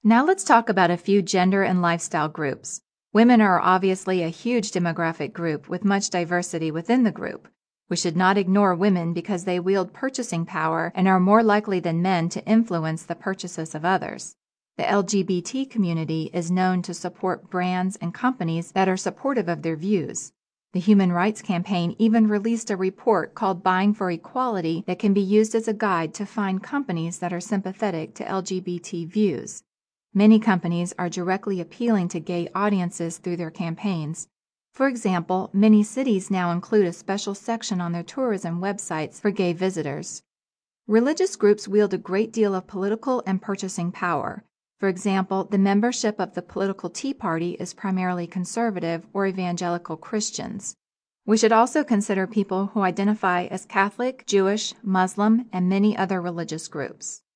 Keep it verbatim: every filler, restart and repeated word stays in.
Now let's talk about a few gender and lifestyle groups. Women are obviously a huge demographic group with much diversity within the group. We should not ignore women because they wield purchasing power and are more likely than men to influence the purchases of others. The L G B T community is known to support brands and companies that are supportive of their views. The Human Rights Campaign even released a report called Buying for Equality that can be used as a guide to find companies that are sympathetic to L G B T views. Many companies are directly appealing to gay audiences through their campaigns. For example, many cities now include a special section on their tourism websites for gay visitors. Religious groups wield a great deal of political and purchasing power. For example, the membership of the political Tea Party is primarily conservative or evangelical Christians. We should also consider people who identify as Catholic, Jewish, Muslim, and many other religious groups.